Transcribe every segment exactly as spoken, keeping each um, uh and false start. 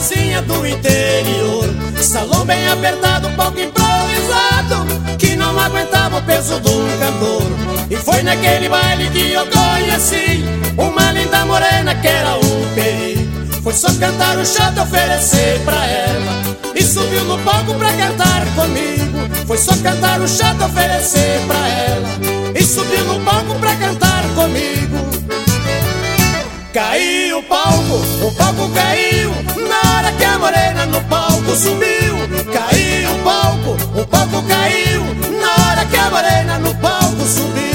cidadezinha do interior. Salão bem apertado, palco improvisado, que não aguentava o peso do cantor. E foi naquele baile que eu conheci uma linda morena que era um perigo. Foi só cantar o chato, oferecer pra ela, e subiu no palco pra cantar comigo. Foi só cantar o chato, oferecer pra ela, e subiu no palco pra cantar comigo. Caiu o palco, o palco caiu, na hora que a morena no palco subiu. Caiu o palco, o palco caiu, na hora que a morena no palco subiu.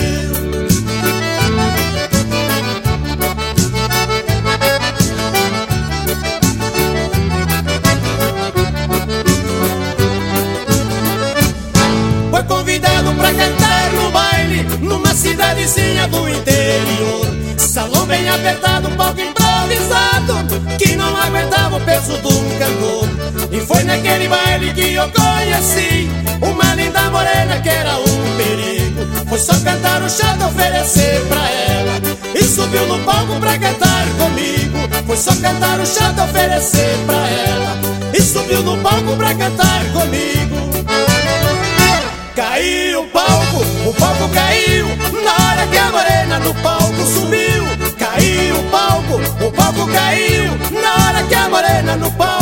Foi convidado pra cantar no baile, numa cidadezinha do interior. Salão bem apertado, palco improvisado, que não aguentava o peso do cantor. E foi naquele baile que eu conheci uma linda morena que era um perigo. Foi só cantar o chato, oferecer pra ela, e subiu no palco pra cantar comigo. Foi só cantar o chato, oferecer pra ela, e subiu no palco pra cantar comigo. Caiu o palco, o palco caiu, na hora que a morena no palco subiu. Caiu o palco, o palco caiu, na hora que a morena no palco